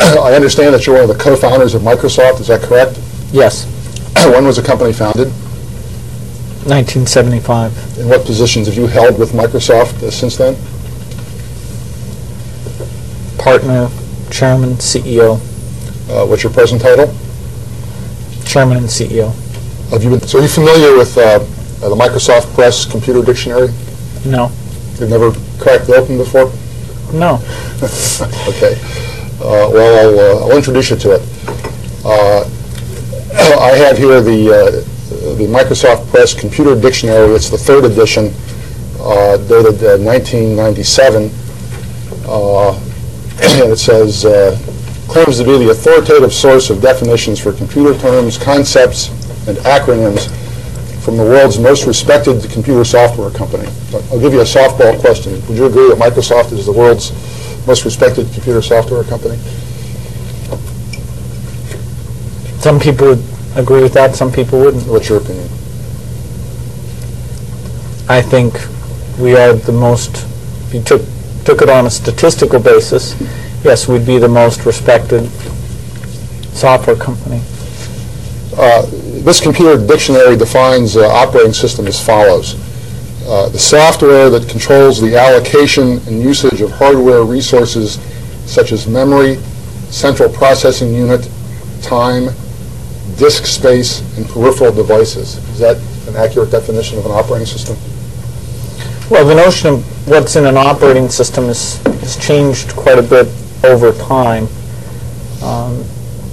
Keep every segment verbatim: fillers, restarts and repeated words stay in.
I understand that you're one of the co-founders of Microsoft. Is that correct? Yes. When was the company founded? nineteen seventy-five. And what positions have you held with Microsoft uh, since then? Partner, chairman, C E O. Uh, what's your present title? Chairman and C E O. Have you been, so are you familiar with uh, uh, the Microsoft Press Computer Dictionary? No. You've never cracked it open before? No. Okay. Uh, well, I'll, uh, I'll introduce you to it. Uh, I have here the, uh, the Microsoft Press Computer Dictionary. It's the third edition, uh, dated uh, nineteen ninety-seven. Uh, and it says, uh, claims to be the authoritative source of definitions for computer terms, concepts, and acronyms from the world's most respected computer software company. I'll give you a softball question. Would you agree that Microsoft is the world's most respected computer software company? Some people would agree with that, some people wouldn't. What's your opinion? I think we are the most, if you took, took it on a statistical basis, yes, we'd be the most respected software company. Uh, this computer dictionary defines uh, operating system as follows. Uh, the software that controls the allocation and usage of hardware resources such as memory, central processing unit, time, disk space, and peripheral devices. Is that an accurate definition of an operating system? Well, the notion of what's in an operating system is, has changed quite a bit over time. Um,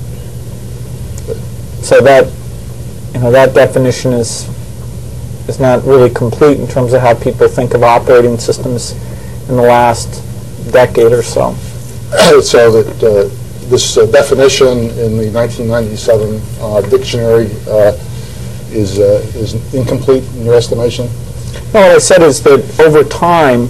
so that, you know, that definition is is not really complete in terms of how people think of operating systems in the last decade or so. So that uh, this uh, definition in the nineteen ninety-seven uh, dictionary uh, is uh, is incomplete in your estimation? No, what I said is that over time,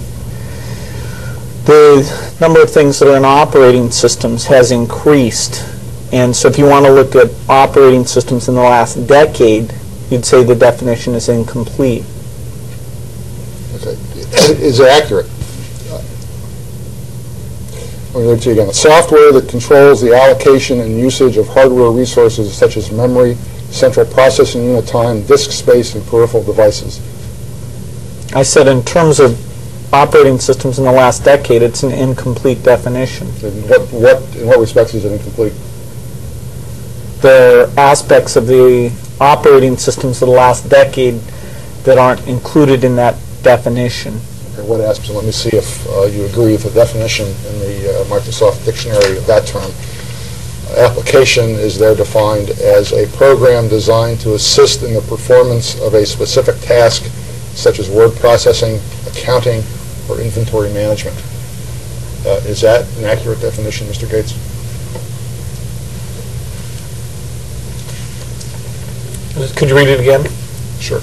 the number of things that are in operating systems has increased. And so if you want to look at operating systems in the last decade, you'd say the definition is incomplete. Okay. Is it accurate? Let me read it to you again. Software that controls the allocation and usage of hardware resources such as memory, central processing unit time, disk space, and peripheral devices. I said in terms of operating systems in the last decade, it's an incomplete definition. In what, what, in what respects is it incomplete? There are aspects of the operating systems of the last decade that aren't included in that definition. Okay, what aspects? Let me see if uh, you agree with the definition in the uh, Microsoft Dictionary of that term. Uh, application is there defined as a program designed to assist in the performance of a specific task, such as word processing, accounting, or inventory management. Uh, is that an accurate definition, Mister Gates? Could you read it again? Sure.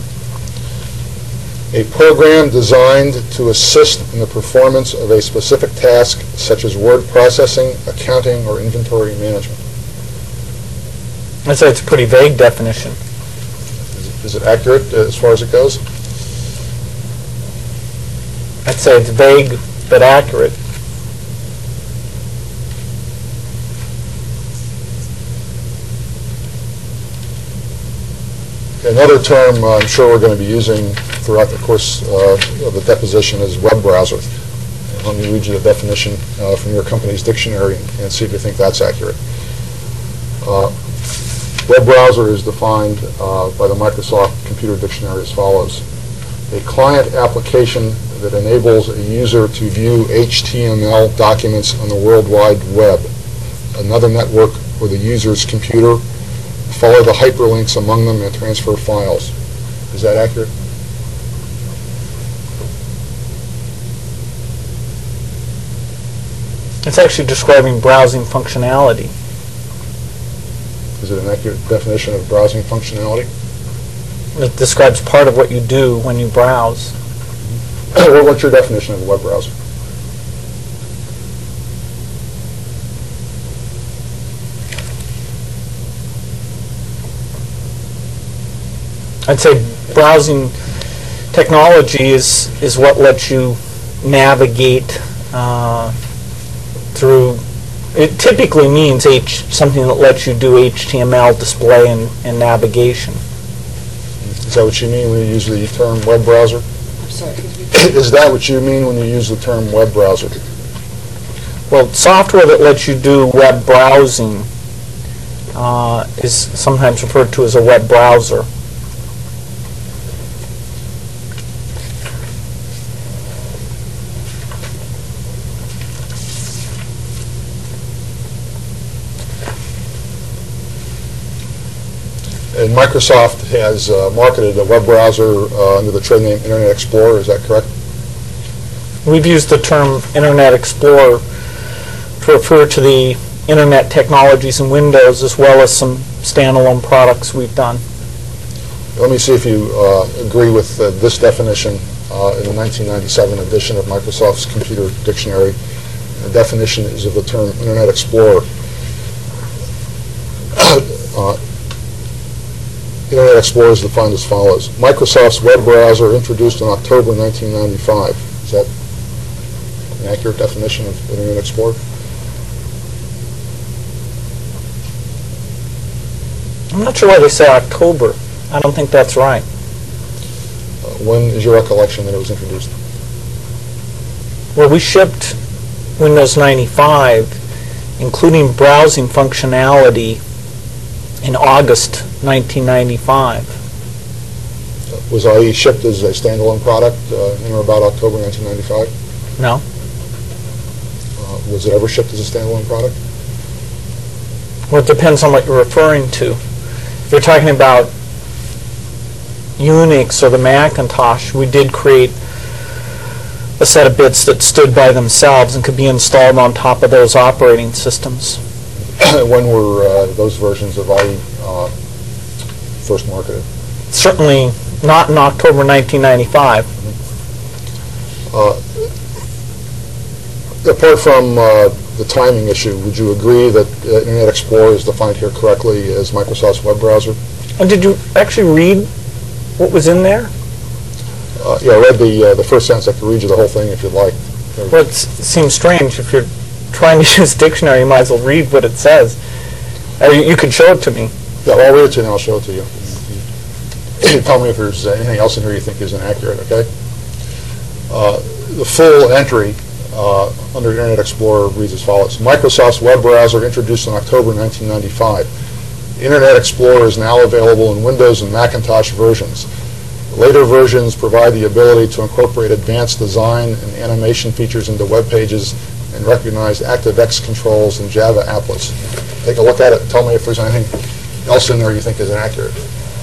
A program designed to assist in the performance of a specific task, such as word processing, accounting, or inventory management. I'd say it's a pretty vague definition. Is it, is it accurate uh, as far as it goes? I'd say it's vague but accurate. Another term uh, I'm sure we're going to be using throughout the course uh, of the deposition is web browser. Let me read you the definition uh, from your company's dictionary and see if you think that's accurate. Uh, web browser is defined uh, by the Microsoft Computer Dictionary as follows. A client application that enables a user to view H T M L documents on the World Wide Web, another network or the user's computer, follow the hyperlinks among them, and transfer files. Is that accurate? It's actually describing browsing functionality. Is it an accurate definition of browsing functionality? It describes part of what you do when you browse. What's your definition of a web browser? I'd say browsing technology is, is what lets you navigate uh, through It typically means H, something that lets you do H T M L display and, and navigation. Is that what you mean when you use the term web browser? I'm sorry, could you Is that what you mean when you use the term web browser? Well, software that lets you do web browsing uh, is sometimes referred to as a web browser. And Microsoft has uh, marketed a web browser uh, under the trade name Internet Explorer, is that correct? We've used the term Internet Explorer to refer to the Internet technologies in Windows as well as some standalone products we've done. Let me see if you uh, agree with uh, this definition uh, in the nineteen ninety-seven edition of Microsoft's Computer Dictionary. The definition is of the term Internet Explorer. uh, Internet Explorer is defined as follows. Microsoft's web browser introduced in October nineteen ninety-five. Is that an accurate definition of Internet Explorer? I'm not sure why they say October. I don't think that's right. Uh, when is your recollection that it was introduced? Well, we shipped Windows ninety-five, including browsing functionality, in August nineteen ninety-five. Uh, was I E shipped as a standalone product uh, in or about October nineteen ninety-five? No? Uh, was it ever shipped as a standalone product? Well, it depends on what you're referring to. If you're talking about Unix or the Macintosh, we did create a set of bits that stood by themselves and could be installed on top of those operating systems. When were uh, those versions of I E uh, first marketed? Certainly not in October nineteen ninety-five. Uh, apart from uh, the timing issue, would you agree that uh, Internet Explorer is defined here correctly as Microsoft's web browser? And did you actually read what was in there? Uh, yeah, I read the uh, the first sentence. I could read you the whole thing if you'd like. Well, it's, it seems strange. If you're trying to use dictionary, you might as well read what it says. Or you, you could show it to me. Yeah, well, I'll read it to you and I'll show it to you. You tell me if there's anything else in here you think is inaccurate, okay? Uh, the full entry uh, under Internet Explorer reads as follows. Microsoft's web browser introduced in October nineteen ninety-five. Internet Explorer is now available in Windows and Macintosh versions. Later versions provide the ability to incorporate advanced design and animation features into web pages and recognize ActiveX controls and Java applets. Take a look at it and tell me if there's anything else in there you think is inaccurate.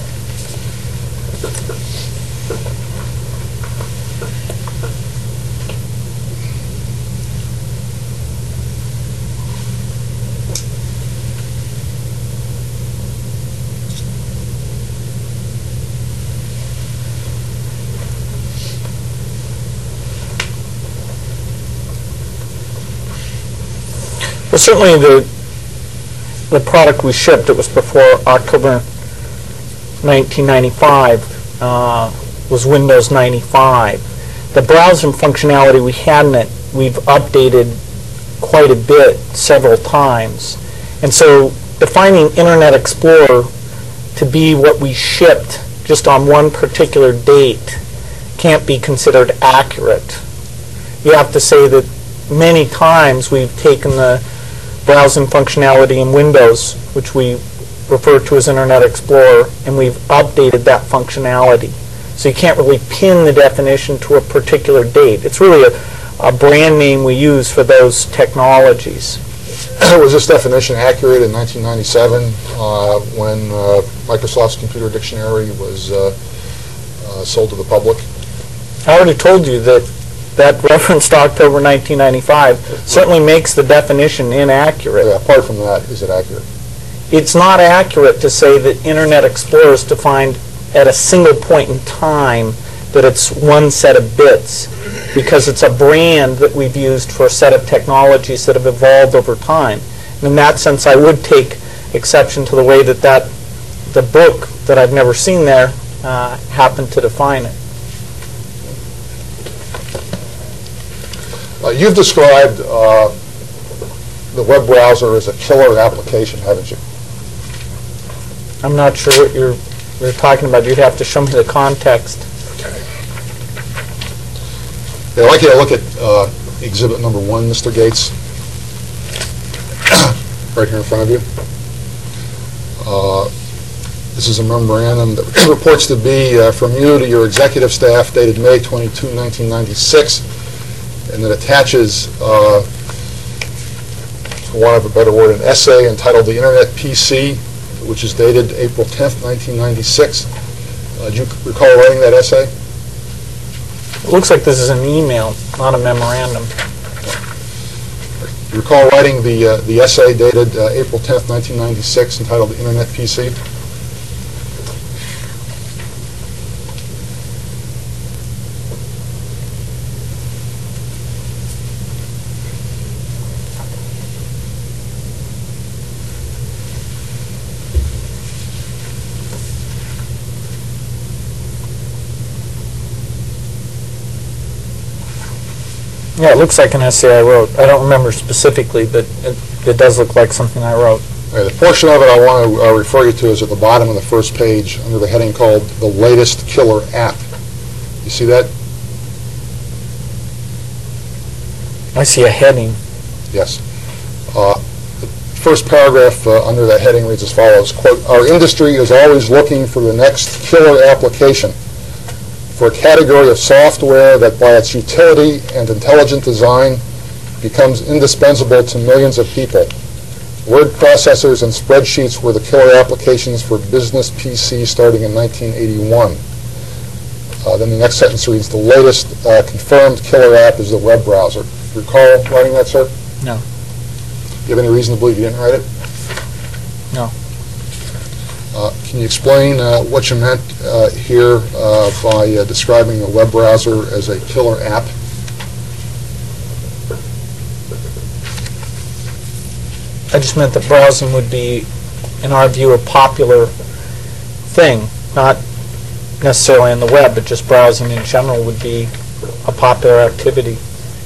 Well, certainly the the product we shipped, it was before October nineteen ninety-five, uh, was Windows ninety-five. The browsing functionality we had in it, we've updated quite a bit several times. And so defining Internet Explorer to be what we shipped just on one particular date can't be considered accurate. You have to say that many times we've taken the browsing functionality in Windows, which we refer to as Internet Explorer, and we've updated that functionality. So you can't really pin the definition to a particular date. It's really a, a brand name we use for those technologies. Was this definition accurate in nineteen ninety-seven uh, when uh, Microsoft's Computer Dictionary was uh, uh, sold to the public? I already told you that that reference to October nineteen ninety-five certainly makes the definition inaccurate. Yeah, apart from that, is it accurate? It's not accurate to say that Internet Explorer is defined at a single point in time, that it's one set of bits, because it's a brand that we've used for a set of technologies that have evolved over time. And in that sense, I would take exception to the way that, that the book that I've never seen there uh, happened to define it. Uh, you've described uh, the web browser as a killer application, haven't you? I'm not sure what you're, you're talking about. You'd have to show me the context. Okay. I'd like you to look at uh, exhibit number one, Mister Gates, right here in front of you. Uh, this is a memorandum that reports to be uh, from you to your executive staff dated May twenty-second, nineteen ninety-six, and that attaches, uh, for want of a better word, an essay entitled The Internet P C, which is dated April tenth, nineteen ninety-six. Uh, do you recall writing that essay? It looks like this is an email, not a memorandum. You recall writing the, uh, the essay dated uh, April tenth, nineteen ninety-six, entitled The Internet P C? Yeah, it looks like an essay I wrote. I don't remember specifically, but it, it does look like something I wrote. All right, the portion of it I want to uh, refer you to is at the bottom of the first page under the heading called The Latest Killer App. You see that? I see a heading. Yes. Uh, the first paragraph uh, under that heading reads as follows, quote, "Our industry is always looking for the next killer application, for a category of software that by its utility and intelligent design becomes indispensable to millions of people. Word processors and spreadsheets were the killer applications for business P C starting in nineteen eighty-one. Uh, then the next sentence reads, the latest uh, confirmed killer app is the web browser. Do you recall writing that, sir? No. Do you have any reason to believe you didn't write it? No. Uh, can you explain uh, what you meant uh, here uh, by uh, describing the web browser as a killer app? I just meant that browsing would be, in our view, a popular thing, not necessarily on the web, but just browsing in general would be a popular activity.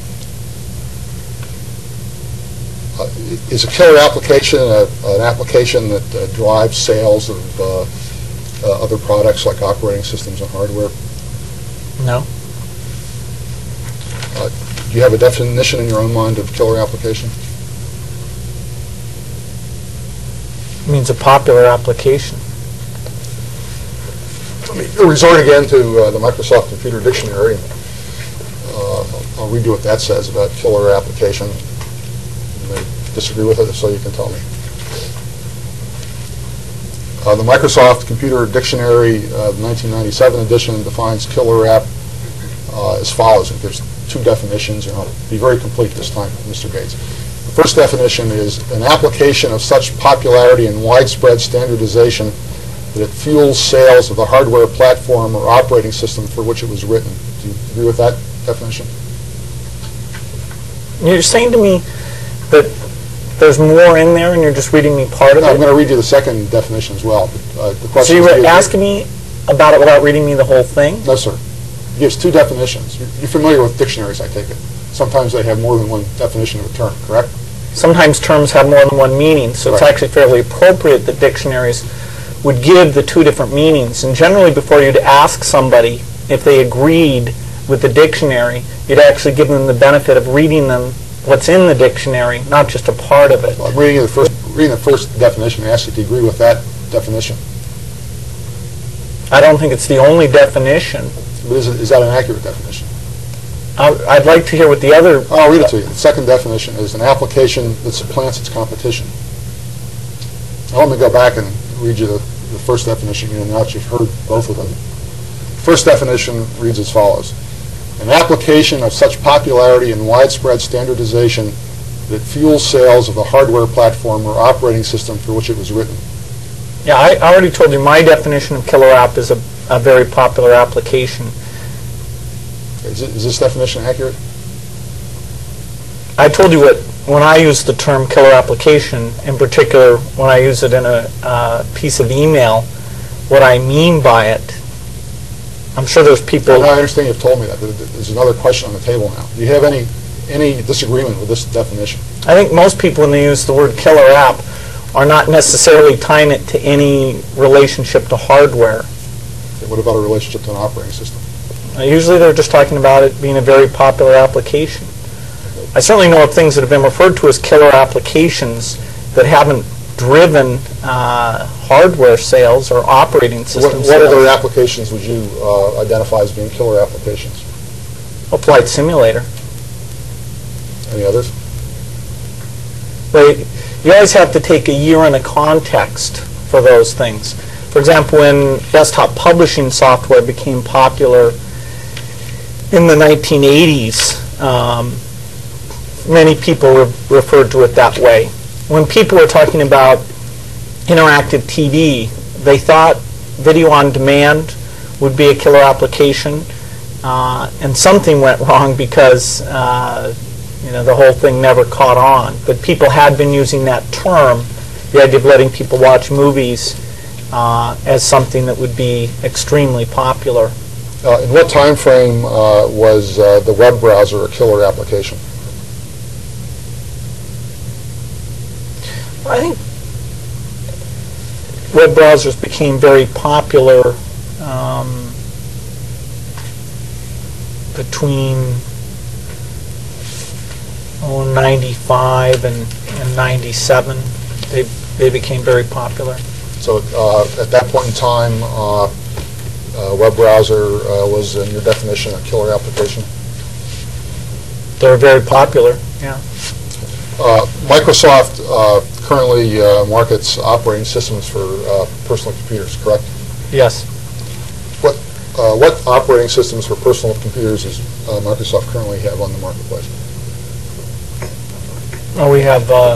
Uh, is a killer application a, an application that uh, drives sales of uh, uh, other products like operating systems and hardware? No. Uh, do you have a definition in your own mind of killer application? It means a popular application. Let me resort again to uh, the Microsoft Computer Dictionary. Uh, I'll read you what that says about killer application. You may disagree with it, so you can tell me. Uh, the Microsoft Computer Dictionary, uh, nineteen ninety-seven edition, defines killer app uh, as follows. It gives two definitions, and I'll be very complete this time, Mister Gates. The first definition is an application of such popularity and widespread standardization that it fuels sales of the hardware platform or operating system for which it was written. Do you agree with that definition? You're saying to me that there's more in there and you're just reading me part of No, it? I'm going to read you the second definition as well. Uh, the question So you is, do were you asking me about it without reading me the whole thing? No, sir. It gives two definitions. You're, you're familiar with dictionaries, I take it. Sometimes they have more than one definition of a term, correct? Sometimes terms have more than one meaning, so it's Right. actually fairly appropriate that dictionaries would give the two different meanings. And generally, before you'd ask somebody if they agreed with the dictionary, you'd actually give them the benefit of reading them what's in the dictionary, not just a part of it. Well, I'm reading you the first, reading the first definition. I asked you to agree with that definition. I don't think it's the only definition. But is, it, is that an accurate definition? I- I'd like to hear what the other... I'll read it to you. The second definition is an application that supplants its competition. Now let me go back and read you the, the first definition, you know, now that you've heard both of them. The first definition reads as follows. An application of such popularity and widespread standardization that it fuels sales of the hardware platform or operating system for which it was written. Yeah, I I already told you my definition of killer app is a, a very popular application. Is, it, is this definition accurate? I told you what, when I use the term killer application, in particular when I use it in a uh, piece of email, what I mean by it. I'm sure there's people... Well, I understand you've told me that, but there's another question on the table now. Do you have any, any disagreement with this definition? I think most people, when they use the word killer app, are not necessarily tying it to any relationship to hardware. What about a relationship to an operating system? Uh, usually they're just talking about it being a very popular application. I certainly know of things that have been referred to as killer applications that haven't driven uh, hardware sales or operating system What, sales. what other applications would you uh, identify as being killer applications? A flight simulator. Any others? But you always have to take a year and a context for those things. For example, when desktop publishing software became popular in the nineteen eighties, um, many people re referred to it that way. When people were talking about interactive T V, they thought video on demand would be a killer application, uh, and something went wrong because uh, you know, the whole thing never caught on. But people had been using that term, the idea of letting people watch movies, uh, as something that would be extremely popular. Uh, in what time frame uh, was uh, the web browser a killer application? I think web browsers became very popular um, between oh, ninety-five and, and ninety-seven. They, they became very popular. So uh, at that point in time, uh, uh, web browser uh, was, in your definition, a killer application? They're very popular, yeah. Uh, Microsoft uh, currently uh, markets operating systems for uh, personal computers, correct? Yes. What uh, what operating systems for personal computers does uh, Microsoft currently have on the marketplace? Well, we have uh,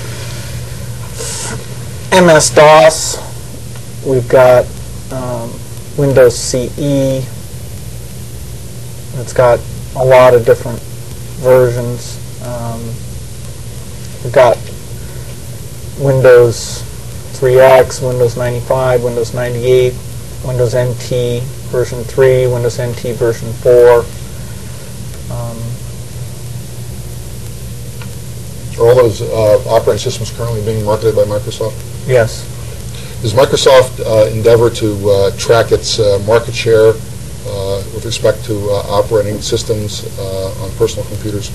M S DOS. We've got um, Windows C E. It's got a lot of different versions. Um, we've got Windows three X, Windows ninety-five, Windows ninety-eight, Windows N T version three, Windows N T version four. Um, Are all those uh, operating systems currently being marketed by Microsoft? yes. Does Microsoft uh, endeavor to uh, track its uh, market share uh, with respect to uh, operating systems uh, on personal computers?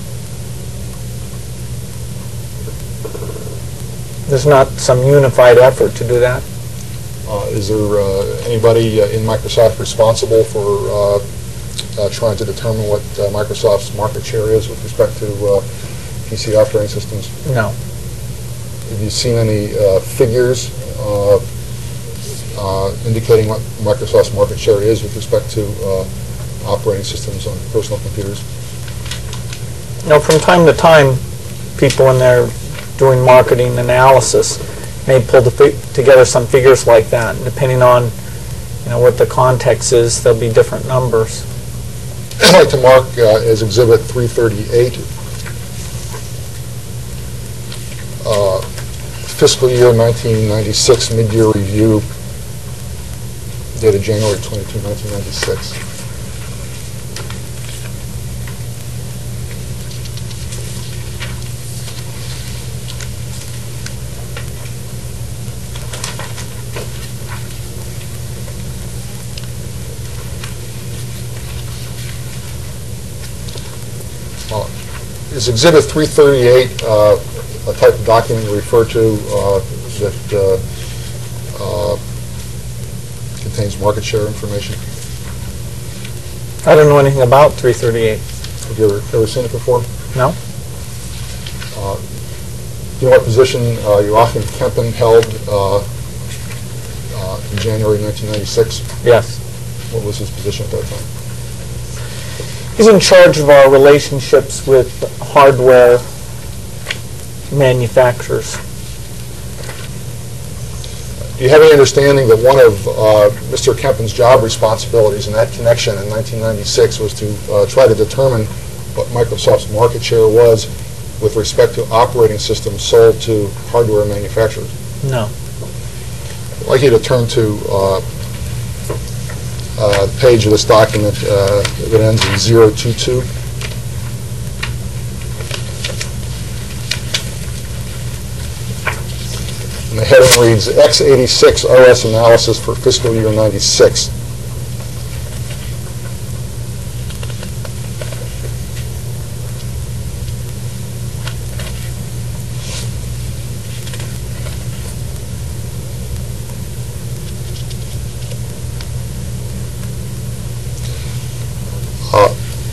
There's not some unified effort to do that. Uh, is there uh, anybody uh, in Microsoft responsible for uh, uh, trying to determine what uh, Microsoft's market share is with respect to uh, P C operating systems? No. Have you seen any uh, figures uh, uh, indicating what Microsoft's market share is with respect to uh, operating systems on personal computers? You know, from time to time, people when they're doing marketing analysis may pull the fi together some figures like that. And depending on, you know, what the context is, there'll be different numbers. I'd like to mark uh, as Exhibit three thirty-eight uh, fiscal year nineteen ninety-six mid-year review dated January twenty-second, nineteen ninety-six. Is Exhibit three thirty-eight uh, a type of document you refer to uh, that uh, uh, contains market share information? I don't know anything about three thirty-eight. Have you ever, ever seen it before? No? Uh, do you know what position uh, Joachim Kempen held uh, uh, in January nineteen ninety-six? Yes. What was his position at that time? He's in charge of our relationships with hardware manufacturers. Do you have any understanding that one of uh, Mister Kempen's job responsibilities in that connection in nineteen ninety-six was to uh, try to determine what Microsoft's market share was with respect to operating systems sold to hardware manufacturers? No. I'd like you to turn to uh, uh, the page of this document uh, that ends in zero two two. And the heading reads x eighty-six O S analysis for fiscal year ninety-six. Uh,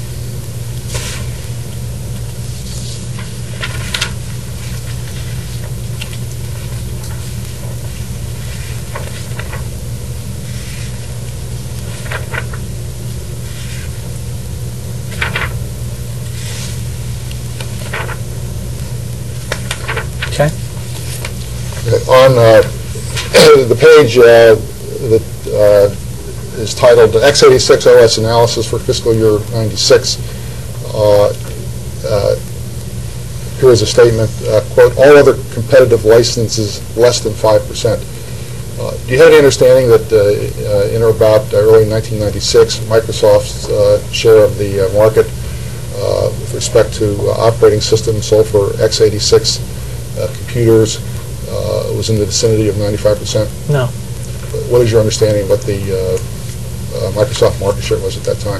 Okay. On uh, the page uh, that uh, is titled x eighty-six O S Analysis for Fiscal Year ninety-six, uh, uh, here is a statement, uh, quote, all other competitive licenses less than five percent. Uh, do you have any understanding that uh, uh, in or about early nineteen ninety-six, Microsoft's uh, share of the uh, market uh, with respect to uh, operating systems sold for x eighty-six uh, computers uh, was in the vicinity of ninety-five percent? No. What is your understanding of what the uh, uh, Microsoft market share was at that time?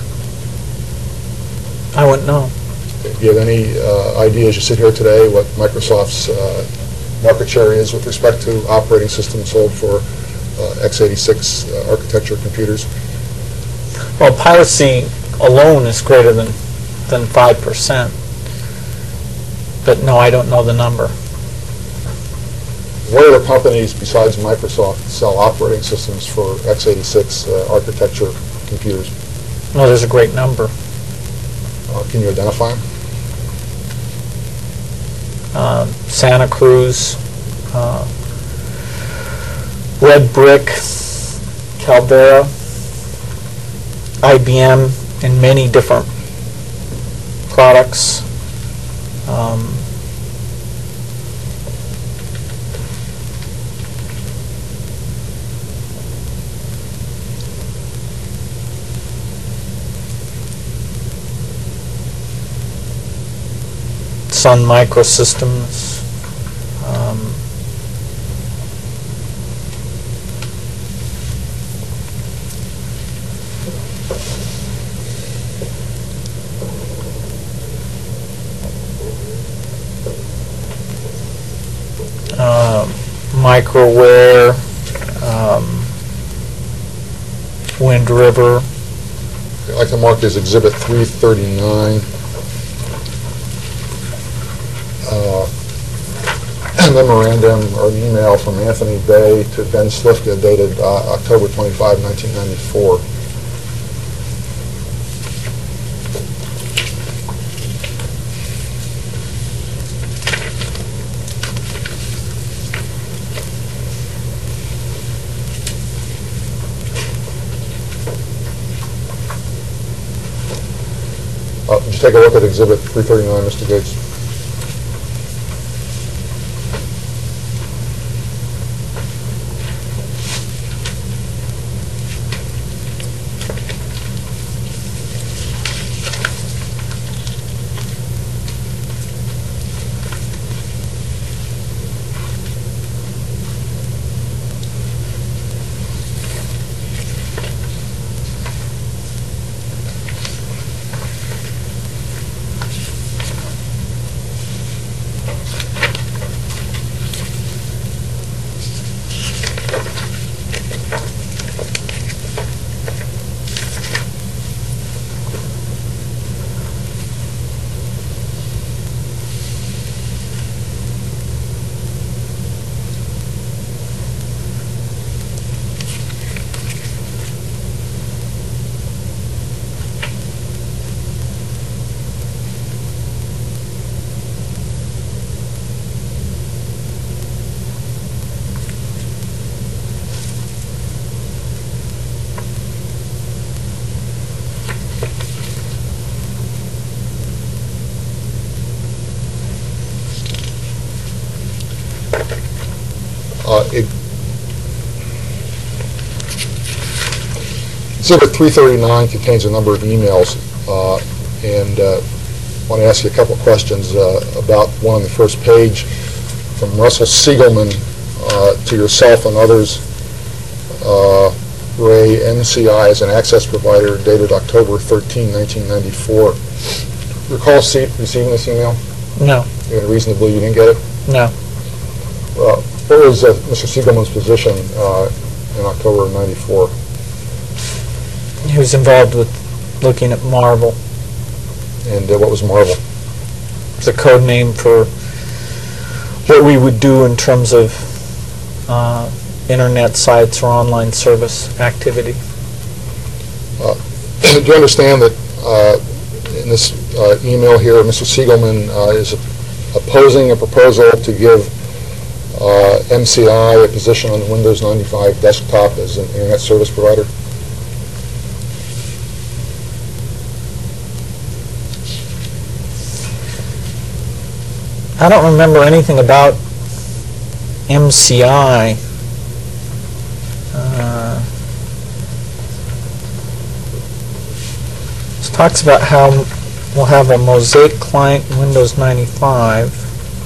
I wouldn't know. Do you have any uh, idea as you sit here today what Microsoft's uh, market share is with respect to operating systems sold for uh, x eighty-six uh, architecture computers? Well, piracy alone is greater than than five percent. But no, I don't know the number. What other companies besides Microsoft sell operating systems for x eighty-six uh, architecture computers? No, there's a great number. Uh, can you identify them? Uh, Santa Cruz, uh, Red Brick, Caldera, I B M, and many different products. Um, Sun Microsystems. Um, uh, Microware, um, Wind River. I'd like to mark as Exhibit three thirty-nine. Uh, memorandum or an email from Anthony Bay to Ben Slifka dated uh, October twenty-fifth, nineteen ninety-four. Uh, did you take a look at Exhibit three thirty-nine, Mister Gates? Uh, it, Exhibit three thirty-nine contains a number of emails, uh, and uh, I want to ask you a couple of questions uh, about one on the first page from Russell Siegelman, uh, uh, to yourself and others, uh, Ray, M C I as an access provider dated October thirteenth, nineteen ninety-four. Recall see, receiving this email? No, You had reason to believe you didn't get it? no. Uh, what was uh, Mister Siegelman's position uh, in October of ninety-four? He was involved with looking at Marvel. And uh, what was Marvel? It's a code name for what we would do in terms of uh, internet sites or online service activity. Uh, do you understand that uh, in this uh, email here, Mister Siegelman uh, is opposing a proposal to give uh, M C I a position on the Windows ninety-five desktop as an internet service provider? I don't remember anything about M C I. Uh, this talks about how we'll have a Mosaic client in Windows ninety-five.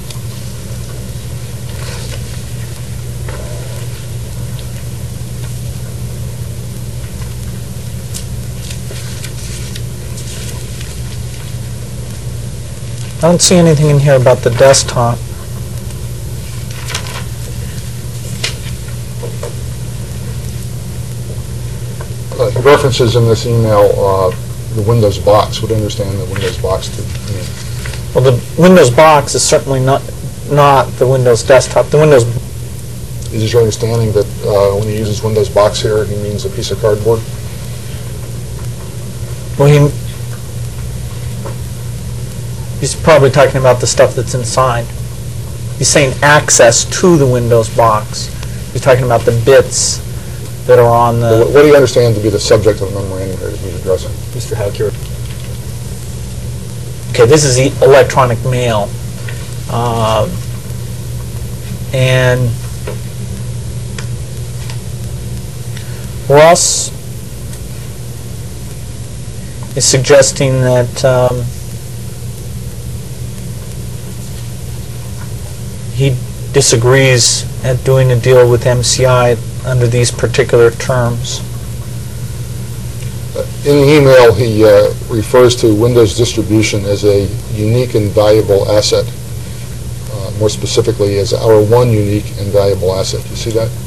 I don't see anything in here about the desktop. Uh, he references in this email uh, the Windows box. Would understand the Windows box to mean. Well, the Windows box is certainly not not the Windows desktop. The Windows. Is it your understanding that uh, when he uses Windows box here, he means a piece of cardboard? Well, he. He's probably talking about the stuff that's inside. He's saying access to the Windows box. He's talking about the bits that are on the... What, what do you understand to be the subject of the memorandum here that he's addressing? Mister Halkier. Okay, this is e electronic mail. Uh, and Ross is suggesting that um, he disagrees at doing a deal with M C I under these particular terms. Uh, in the email, he uh, refers to Windows distribution as a unique and valuable asset. Uh, more specifically, as our one unique and valuable asset. You see that?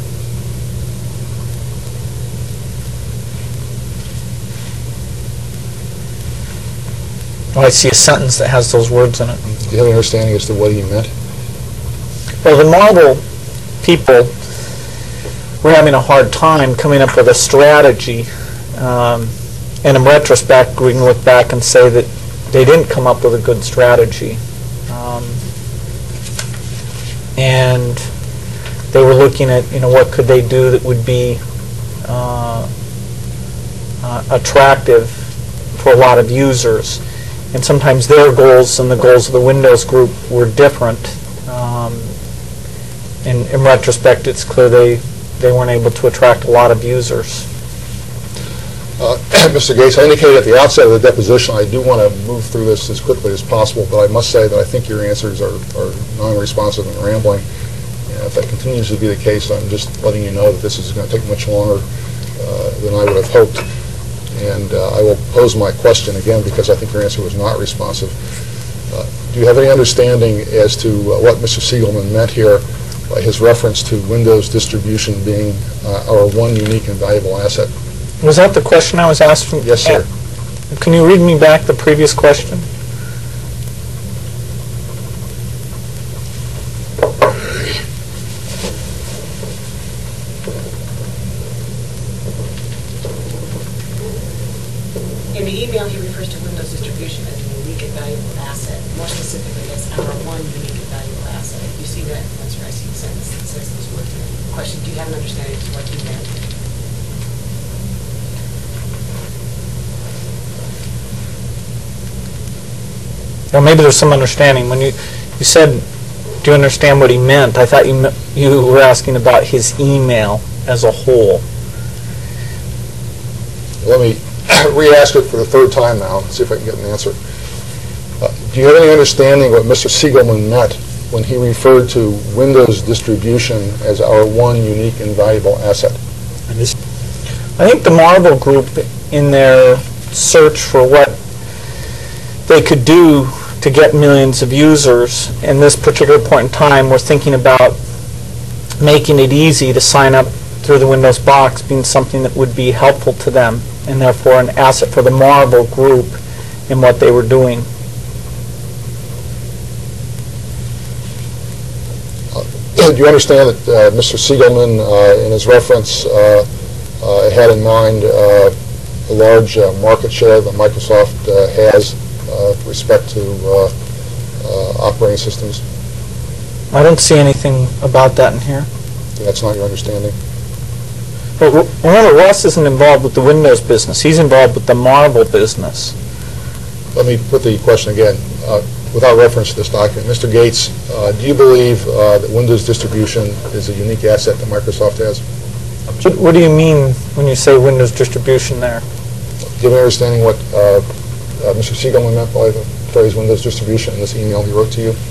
Oh, I see a sentence that has those words in it. Do you have any understanding as to what he meant? Well, the Marvel people were having a hard time coming up with a strategy. Um, and in retrospect, we can look back and say that they didn't come up with a good strategy. Um, and they were looking at, you know, what could they do that would be uh, uh, attractive for a lot of users. And sometimes their goals and the goals of the Windows group were different. Um, in, in retrospect, it's clear they, they weren't able to attract a lot of users. Uh, Mister Gates, I indicated at the outset of the deposition I do want to move through this as quickly as possible, but I must say that I think your answers are, are non-responsive and rambling. And if that continues to be the case, I'm just letting you know that this is going to take much longer uh, than I would have hoped. And uh, I will pose my question again because I think your answer was not responsive. Uh, do you have any understanding as to uh, what Mister Siegelman meant here by his reference to Windows distribution being uh, our one unique and valuable asset? Was that the question I was asking? Yes, sir. Can you read me back the previous question? In the email, he refers to Windows distribution as a unique and valuable asset, more specifically as our one unique and valuable asset. You see that? That's where I see the sentence that says those words. Question, do you have an understanding of what he meant? Well, maybe there's some understanding. When you, you said, do you understand what he meant? I thought you, me you were asking about his email as a whole. Let me re-ask it for the third time now and see if I can get an answer. Uh, do you have any understanding what Mister Siegelman meant when he referred to Windows distribution as our one unique and valuable asset? I think the Marvel Group, in their search for what they could do to get millions of users, in this particular point in time, were thinking about making it easy to sign up through the Windows box being something that would be helpful to them, and therefore an asset for the Marvel Group in what they were doing. Do you understand that uh, Mister Siegelman, uh, in his reference, uh, uh, had in mind uh, a large uh, market share that Microsoft uh, has uh, with respect to uh, uh, operating systems? I don't see anything about that in here. That's not your understanding? But remember, Russ isn't involved with the Windows business. He's involved with the Marvel business. Let me put the question again. Uh, without reference to this document, Mister Gates, uh, do you believe uh, that Windows distribution is a unique asset that Microsoft has? What, what do you mean when you say Windows distribution there? Do you have an understanding what uh, uh, Mister Siegelman meant by the phrase Windows distribution in this email he wrote to you?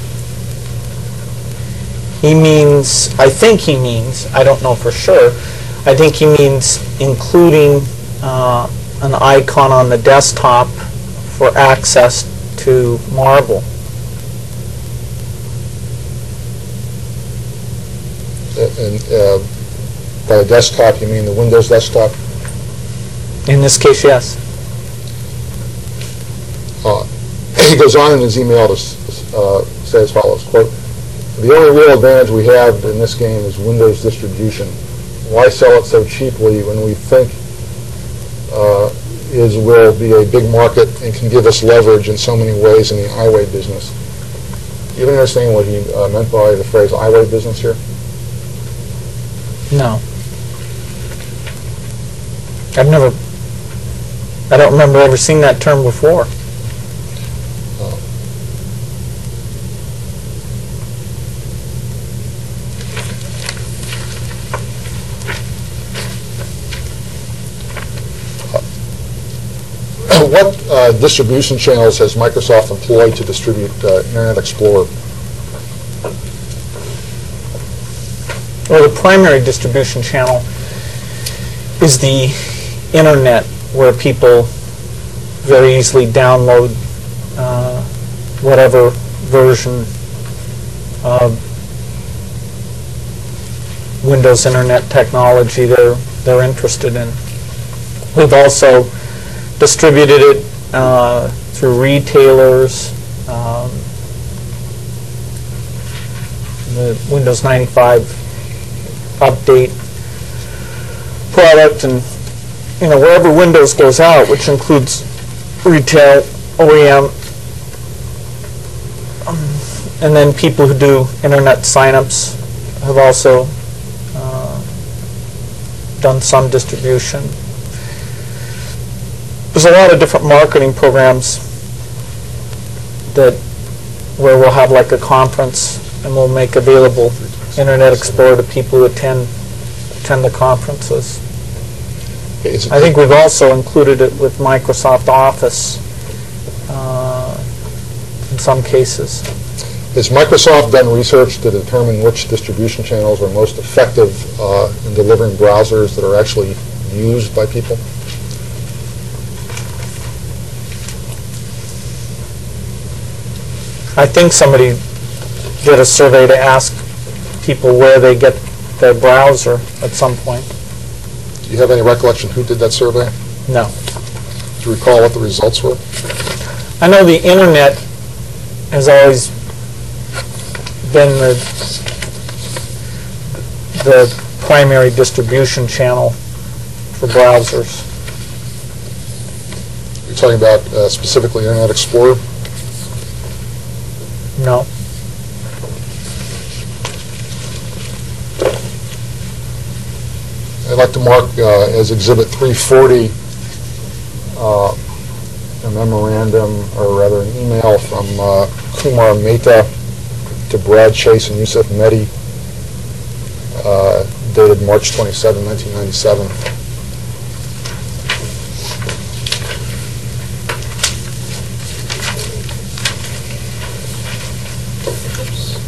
He means, I think he means, I don't know for sure, I think he means including uh, an icon on the desktop for access to Marvel. And uh, by the desktop, you mean the Windows desktop? In this case, yes. Uh, he goes on in his email to uh, say as follows, quote, "The only real advantage we have in this game is Windows distribution. Why sell it so cheaply when we think uh, is will be a big market and can give us leverage in so many ways in the I W A business?" Do you understand what he uh, meant by the phrase I W A business here? No. I've never, I don't remember ever seeing that term before. Uh, What uh, distribution channels has Microsoft employed to distribute uh, Internet Explorer? Well, the primary distribution channel is the Internet, where people very easily download uh, whatever version of Windows Internet technology they're, they're interested in. We've also distributed it uh, through retailers, um, the Windows ninety-five update product, and you know, wherever Windows goes out, which includes retail, O E M, um, and then people who do internet signups have also uh, done some distribution. There's a lot of different marketing programs that where we'll have like a conference and we'll make available Internet Explorer to people who attend attend the conferences. Okay, I think we've also included it with Microsoft Office uh, in some cases. Has Microsoft done research to determine which distribution channels are most effective uh, in delivering browsers that are actually used by people? I think somebody did a survey to ask people where they get their browser at some point. Do you have any recollection who did that survey? No. Do you recall what the results were? I know the Internet has always been the, the primary distribution channel for browsers. You're talking about uh, specifically Internet Explorer? No. I'd like to mark uh, as Exhibit three forty uh, a memorandum, or rather an email from uh, Kumar Mehta to Brad Chase and Yusuf Mehdi, uh, dated March twenty-seventh, nineteen ninety-seven. Oops.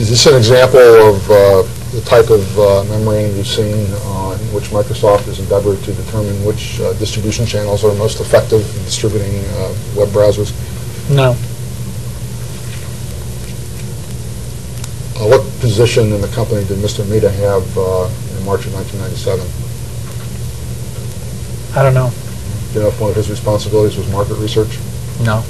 Is this an example of uh, the type of uh, memorandum you've seen uh, in which Microsoft has endeavored to determine which uh, distribution channels are most effective in distributing uh, web browsers? No. Uh, what position in the company did Mister Mita have uh, in March of nineteen ninety-seven? I don't know. Do you know if one of his responsibilities was market research? No.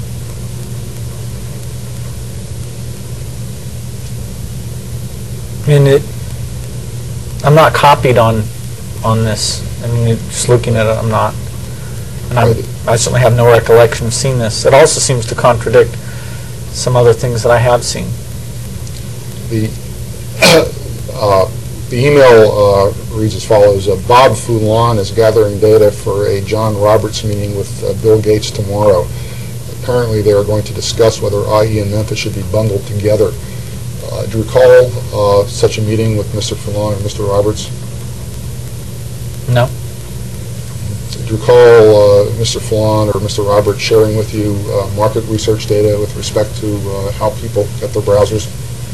I mean, it, I'm not copied on on this. I mean, just looking at it, I'm not. And I'm, I certainly have no recollection of seeing this. It also seems to contradict some other things that I have seen. The, uh, the email uh, reads as follows. Uh, Bob Foulon is gathering data for a John Roberts meeting with uh, Bill Gates tomorrow. Apparently they are going to discuss whether I E and Memphis should be bundled together. Uh, do you recall uh, such a meeting with Mister Foulon and Mister Roberts? No. Do you recall uh, Mister Foulon or Mister Roberts sharing with you uh, market research data with respect to uh, how people get their browsers?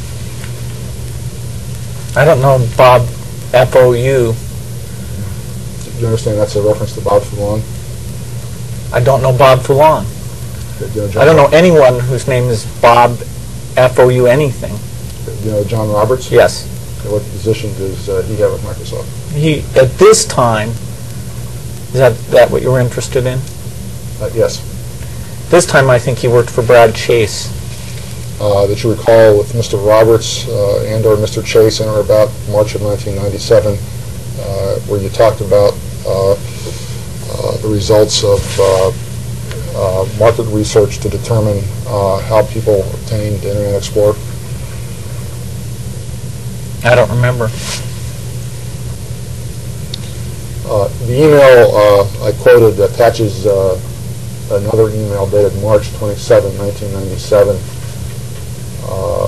I don't know Bob F O U. Do you understand that's a reference to Bob Foulon? I don't know Bob Foulon. Do you know John I don't know Roberts? anyone whose name is Bob F O U anything. Do you know John Roberts? Yes. Okay, what position does uh, he have at Microsoft? He, at this time, is that, that what you were interested in? Uh, yes. This time I think he worked for Brad Chase. Uh, that you recall with Mister Roberts uh, and or Mister Chase in or about March of nineteen ninety-seven, uh, where you talked about uh, uh, the results of uh, uh, market research to determine uh, how people obtained Internet Explorer? I don't remember. Uh, the email uh, I quoted attaches uh, another email dated March twenty-seventh, nineteen ninety-seven. Uh,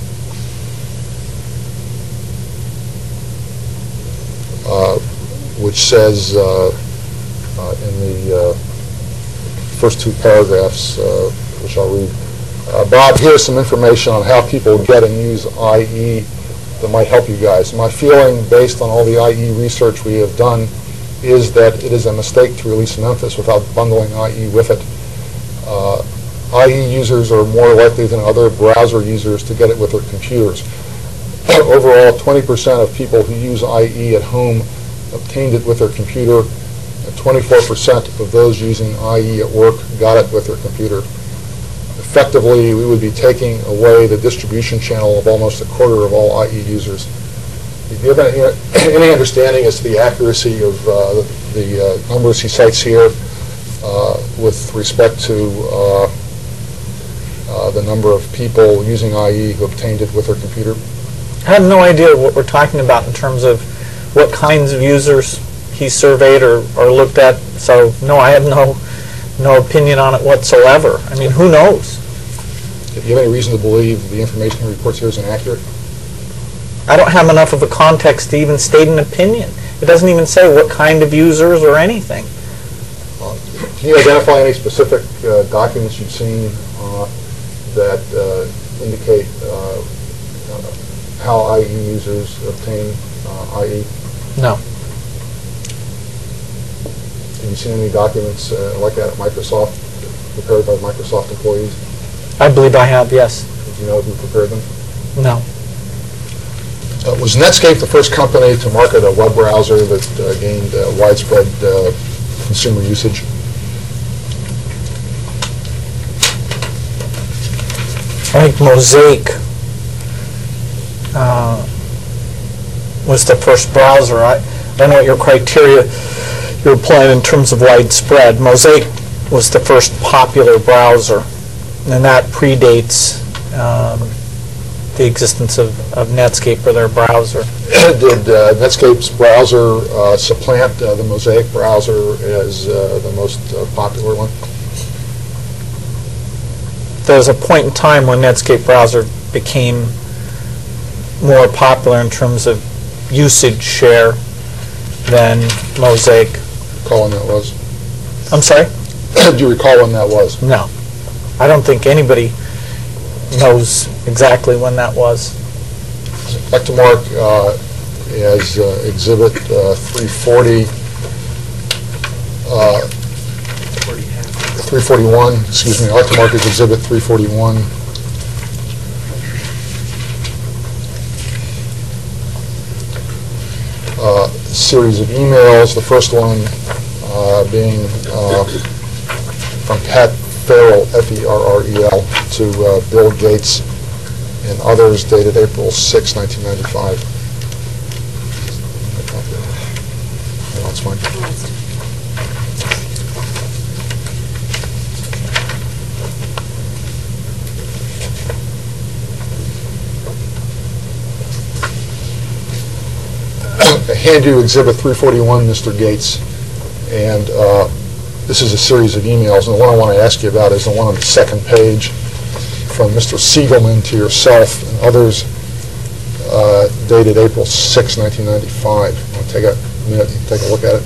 uh, which says uh, uh, in the uh, first two paragraphs, uh, which I'll read, uh, Bob, here's some information on how people get and use I E that might help you guys. My feeling, based on all the I E research we have done, is that it is a mistake to release Memphis without bundling I E with it. Uh, I E users are more likely than other browser users to get it with their computers. Overall, twenty percent of people who use I E at home obtained it with their computer, and twenty-four percent of those using I E at work got it with their computer. Effectively, we would be taking away the distribution channel of almost a quarter of all I E users. Do you have any, any understanding as to the accuracy of uh, the, the uh, numbers he cites here uh, with respect to uh, uh, the number of people using I E who obtained it with their computer? I have no idea what we're talking about in terms of what kinds of users he surveyed or, or looked at, so no, I have no no opinion on it whatsoever. I mean, who knows? Do you have any reason to believe the information he reports here is inaccurate? I don't have enough of a context to even state an opinion. It doesn't even say what kind of users or anything. Uh, can you identify any specific uh, documents you've seen uh, that uh, indicate uh, uh, how I E users obtain uh, I E? No. Have you seen any documents uh, like that at Microsoft, prepared by Microsoft employees? I believe I have, yes. Do you know who prepared them? No. Uh, was Netscape the first company to market a web browser that uh, gained uh, widespread uh, consumer usage? I think Mosaic uh, was the first browser. I, I don't know what your criteria you're applying in terms of widespread. Mosaic was the first popular browser, and that predates um, the existence of, of Netscape or their browser. Did uh, Netscape's browser uh, supplant uh, the Mosaic browser as uh, the most uh, popular one? There was a point in time when Netscape browser became more popular in terms of usage share than Mosaic. Recall when that was? I'm sorry? Do you recall when that was? No. I don't think anybody knows exactly when that was. Ectomark uh, as uh, Exhibit uh, three forty, uh, three forty-one, excuse me, Ectomark is Exhibit three forty-one. Uh, series of emails, the first one uh, being uh, from Pat Farrell, F E R R E L, to uh, Bill Gates and others, dated April sixth, nineteen ninety-five. No, that's fine. I hand you Exhibit three forty-one, Mister Gates, and uh, this is a series of emails, and the one I want to ask you about is the one on the second page from Mister Siegelman to yourself and others, uh, dated April sixth, nineteen ninety-five. Want to take a minute and take a look at it?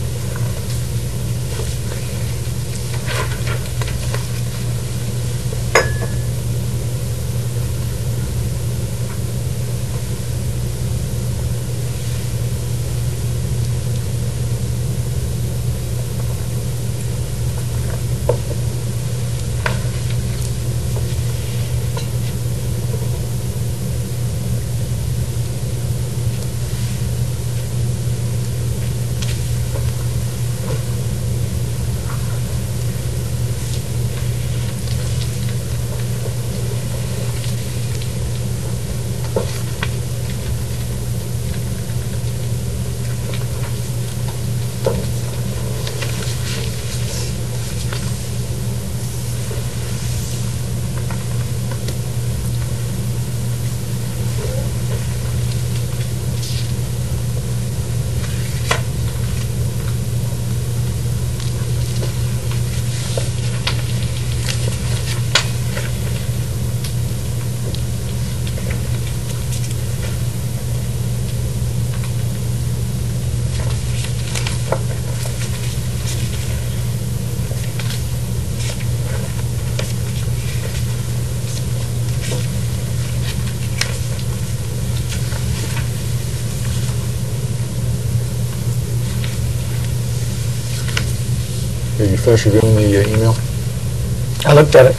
Did you finish reviewing the uh, email? I looked at it.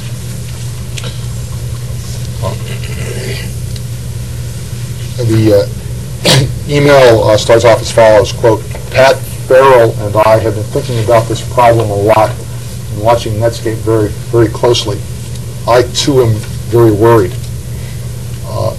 The uh, email uh, starts off as follows, quote, Pat Farrell and I have been thinking about this problem a lot and watching Netscape very, very closely. I, too, am very worried. Uh,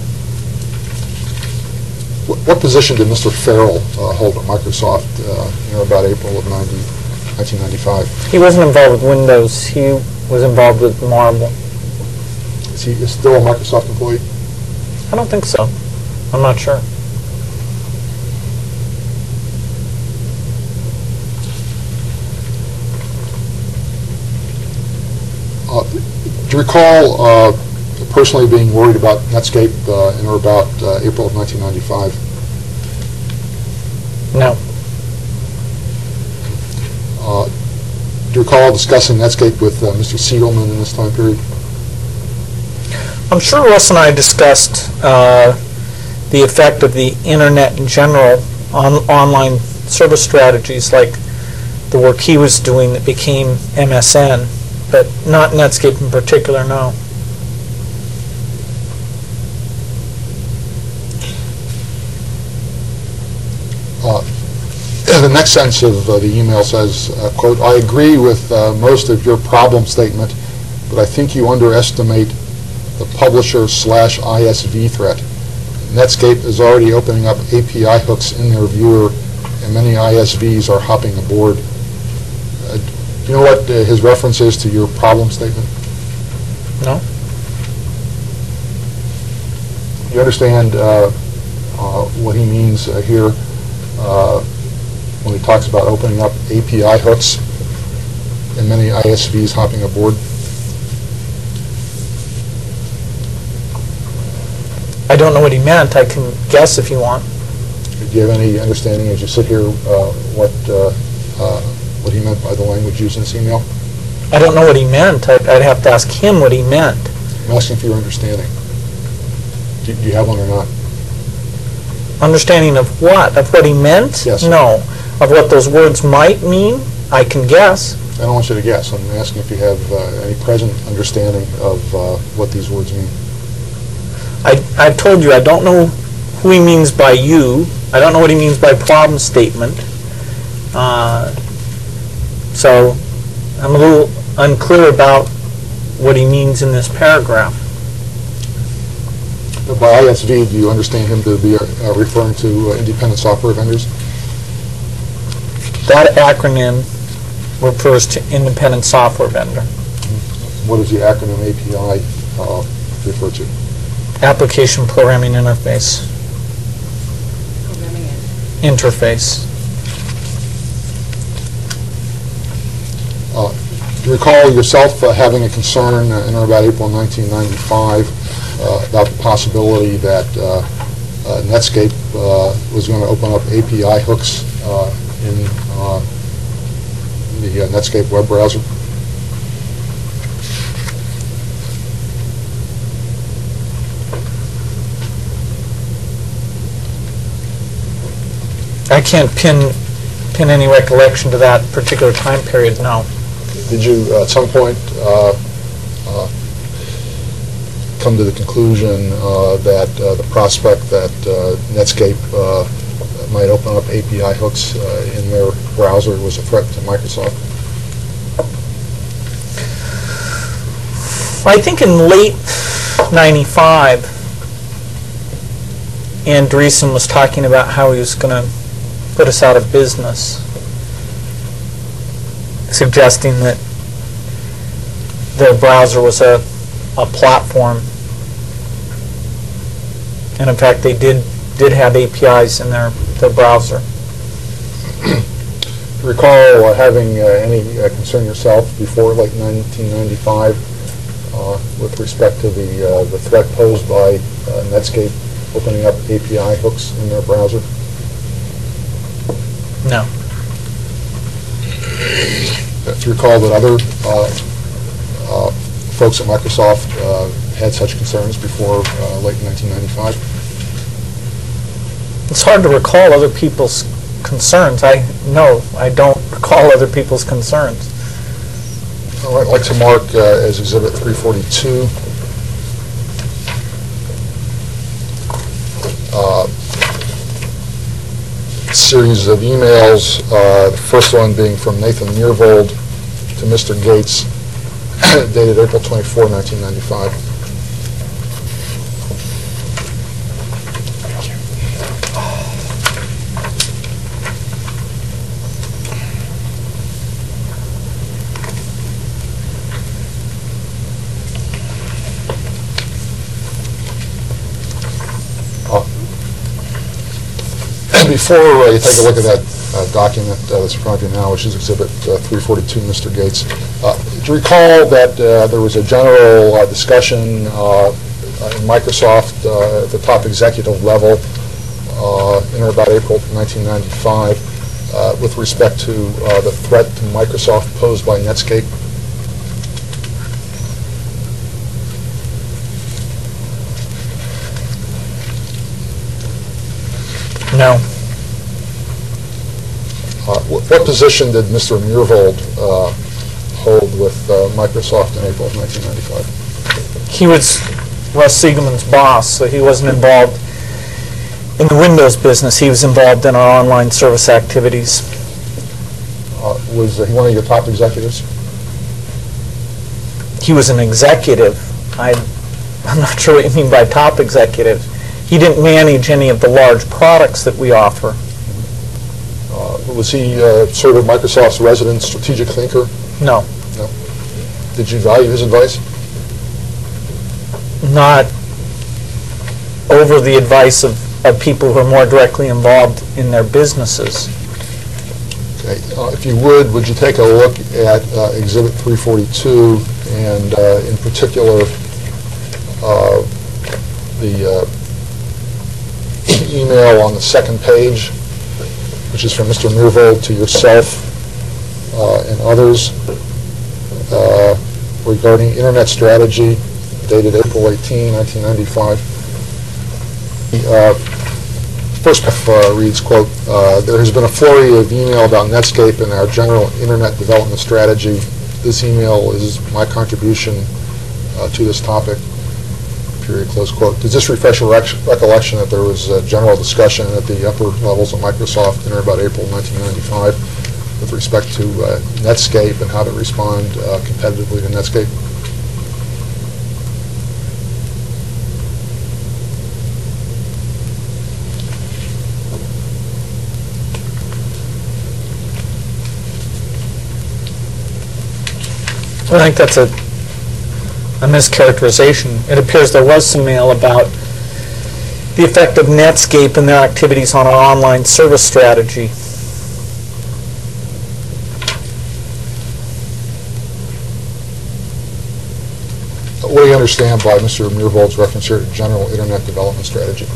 what, what position did Mister Farrell uh, hold at Microsoft uh, you know, about April of nineteen ninety-five? He wasn't involved with Windows. He was involved with Marble. Is he is still a Microsoft employee? I don't think so. I'm not sure. Uh, do you recall uh, personally being worried about Netscape uh, in or about uh, April of nineteen ninety-five? No. Uh, do you recall discussing Netscape with uh, Mister Siegelman in this time period? I'm sure Russ and I discussed uh, the effect of the internet in general on online service strategies, like the work he was doing that became M S N, but not Netscape in particular, no. Uh, the next sentence of uh, the email says, uh, quote, I agree with uh, most of your problem statement, but I think you underestimate the publisher slash I S V threat. Netscape is already opening up A P I hooks in their viewer, and many I S Vs are hopping aboard. Uh, do you know what uh, his reference is to your problem statement? No? You understand uh, uh, what he means uh, here uh, when he talks about opening up A P I hooks and many I S Vs hopping aboard? I don't know what he meant. I can guess if you want. Do you have any understanding as you sit here uh, what uh, uh, what he meant by the language used in this email? I don't know what he meant. I'd, I'd have to ask him what he meant. I'm asking for your understanding. Do, do you have one or not? understanding of what? Of what he meant? Yes. No. Of what those words might mean? I can guess. I don't want you to guess. I'm asking if you have uh, any present understanding of uh, what these words mean. I, I've told you, I don't know who he means by you. I don't know what he means by problem statement. Uh, so I'm a little unclear about what he means in this paragraph. By I S V, do you understand him to be uh, referring to uh, independent software vendors? That acronym refers to independent software vendor. What does the acronym A P I uh, refer to? Application Programming Interface. Programming Interface. Uh, you recall yourself uh, having a concern uh, in or about April nineteen ninety-five uh, about the possibility that uh, uh, Netscape uh, was going to open up A P I hooks uh, in uh, the uh, Netscape web browser. I can't pin pin any recollection to that particular time period, no. Did you uh, at some point uh, uh, come to the conclusion uh, that uh, the prospect that uh, Netscape uh, might open up A P I hooks uh, in their browser was a threat to Microsoft? I think in late ninety-five, Andreessen was talking about how he was going to put us out of business, suggesting that their browser was a, a platform. And in fact, they did did have A P Is in their, their browser. Do you recall uh, having uh, any uh, concern yourself before late nineteen ninety-five uh, with respect to the, uh, the threat posed by uh, Netscape opening up A P I hooks in their browser? No. Do you recall that other uh, uh, folks at Microsoft uh, had such concerns before uh, late nineteen ninety-five? It's hard to recall other people's concerns. I no, I don't recall other people's concerns. All right, I'd like to mark uh, as Exhibit three forty-two uh, series of emails, uh, the first one being from Nathan Myhrvold to Mister Gates, dated April twenty-fourth, nineteen ninety-five. Before uh, you take a look at that uh, document uh, that's in front of you now, which is Exhibit uh, three forty-two, Mister Gates, uh, do you recall that uh, there was a general uh, discussion uh, in Microsoft uh, at the top executive level uh, in or about April nineteen ninety-five uh, with respect to uh, the threat to Microsoft posed by Netscape? No. Uh, what, what position did Mister Myhrvold uh, hold with uh, Microsoft in April of nineteen ninety-five? He was Russ Siegelman's boss, so he wasn't involved in the Windows business. He was involved in our online service activities. Uh, was uh, he one of your top executives? He was an executive. I, I'm not sure what you mean by top executive. He didn't manage any of the large products that we offer. Uh, was he uh, sort of Microsoft's resident strategic thinker? No. No. Did you value his advice? Not over the advice of, of people who are more directly involved in their businesses. Okay. Uh, if you would, would you take a look at uh, Exhibit three forty-two and uh, in particular uh, the uh, email on the second page, which is from Mister Myhrvold to yourself uh, and others uh, regarding Internet strategy, dated April eighteenth, nineteen ninety-five. Uh, first uh, reads, quote, uh, "There has been a flurry of email about Netscape and our general internet development strategy. This email is my contribution uh, to this topic," period, close quote. Does this refresh your rec- recollection that there was a general discussion at the upper levels of Microsoft in about April nineteen ninety-five with respect to uh, Netscape and how to respond uh, competitively to Netscape? I think that's a, a mischaracterization. It appears there was some mail about the effect of Netscape and their activities on our online service strategy. What do you understand by Mister Meervold's reference here to general internet development strategy?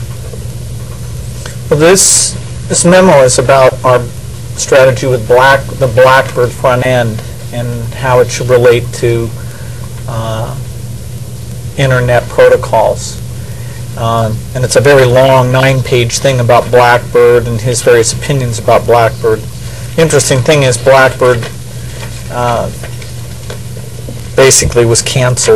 Well, this this memo is about our strategy with Black the Blackbird front end and how it should relate to uh, internet protocols. Uh, and it's a very long nine-page thing about Blackbird and his various opinions about Blackbird. The interesting thing is Blackbird uh, basically was canceled.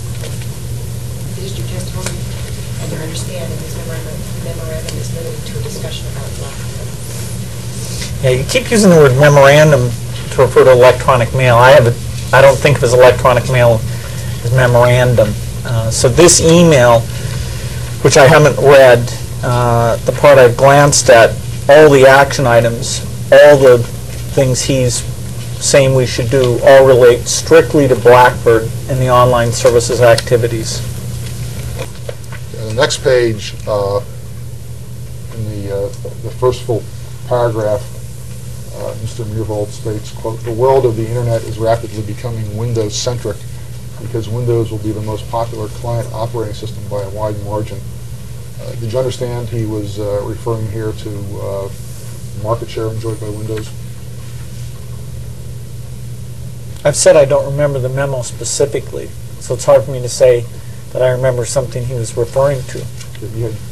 Is your testimony and your understanding this memorandum, memorandum is limited to a discussion about Blackbird? Yeah, you keep using the word memorandum to refer to electronic mail. I have a, I don't think of as electronic mail as memorandum. Uh, so this email, which I haven't read, uh, the part I've glanced at, all the action items, all the things he's saying we should do, all relate strictly to Blackbird and the online services activities. And the next page, uh, in the, uh, the first full paragraph, uh, Mister Meervold states, quote, "The world of the internet is rapidly becoming Windows-centric because Windows will be the most popular client operating system by a wide margin." Uh, did you understand he was uh, referring here to uh, market share enjoyed by Windows? I've said I don't remember the memo specifically, so it's hard for me to say that I remember something he was referring to. That he had